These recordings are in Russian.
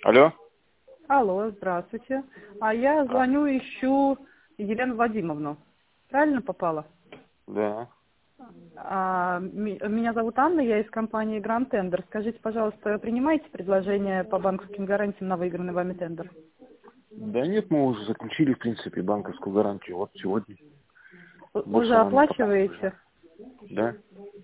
Алло? Алло, здравствуйте. А я звоню, ищу Елену Вадимовну. Правильно попала? Да. Меня зовут Анна, я из компании Grand Tender. Скажите, пожалуйста, принимаете предложение по банковским гарантиям на выигранный вами тендер? Да нет, мы уже заключили, в принципе, банковскую гарантию. Вот сегодня. Больше Уже она не потребуется. оплачиваете? Да?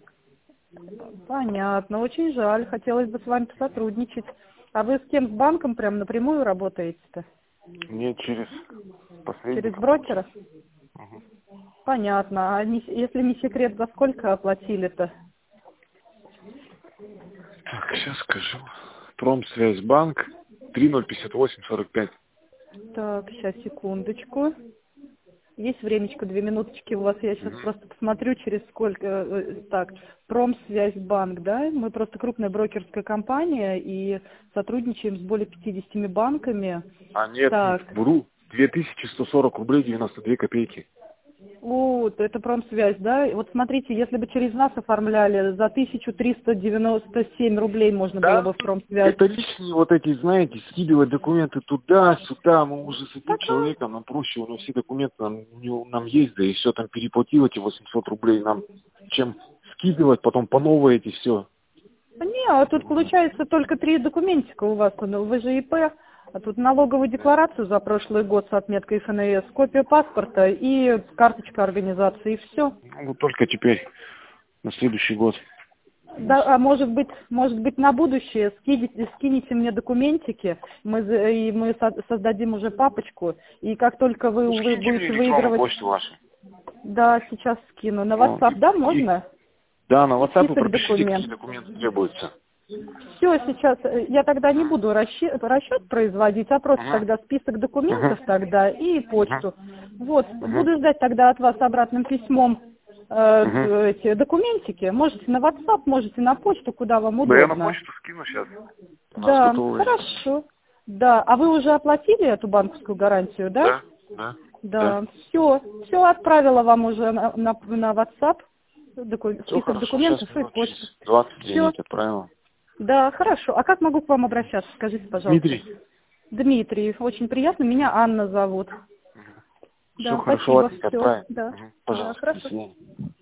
Понятно, очень жаль. Хотелось бы с вами сотрудничать. А вы с кем, с банком прям напрямую работаете-то? Нет, через Через посредника брокера? получается. Мгм. Понятно. Если не секрет, за сколько оплатили-то? Так, сейчас скажу. Промсвязьбанк 305845. Так, сейчас, секундочку. Есть времечко, 2 минуточки у вас. Я сейчас Угу. просто посмотрю, через сколько. Так, Промсвязьбанк, да? Мы просто крупная брокерская компания и сотрудничаем с более 50 банками. А нет, Так, вру. 2140 рублей 92 копейки. это Промсвязь, да? Вот смотрите, если бы через нас оформляли, за 1397 рублей можно было Да, бы в Промсвязь. это лишние вот эти, знаете, скидывать документы туда-сюда. Мы уже с одним Так, человеком, нам проще, у него все документы нам есть, да и все там переплатил эти 800 рублей нам, чем скидывать, потом по новой эти все. не, а тут получается только 3 документика у вас. Ну, вы же ИП, а тут налоговую декларацию за прошлый год с отметкой ФНС, копия паспорта и карточка организации, и все. Ну, вот только теперь, на следующий год. Да, а может быть на будущее скинете мне документики, мы создадим уже папочку, и как только Ну, вы скиньте мне будете электронную выигрывать, почту вашу. да, сейчас скину. На Вот. WhatsApp, да, И- можно? да, на И WhatsApp вы список пропишите, какие документов. документы требуются. Все, сейчас я тогда не буду расчет производить, а просто Угу. тогда список Угу. документов тогда и Угу. почту. Вот, Угу. буду ждать тогда от вас обратным письмом Угу. эти документики. Можете на WhatsApp, можете на почту, куда вам Да я на удобно. почту скину сейчас. У нас Да, готовые. хорошо. Да, а вы уже оплатили эту банковскую гарантию, да? Да, да, да. Да, все отправила вам уже на WhatsApp, Все список хорошо, сейчас документов и минут через почту. 20 Все, где-нибудь отправил. да, хорошо. А как могу к вам обращаться, скажите, пожалуйста? Дмитрий, Дмитрий, очень приятно, меня Анна зовут. все Да, хорошо, спасибо, ладненько, все, отправим. да, Угу. да, Пожалуйста, до хорошо. свидания.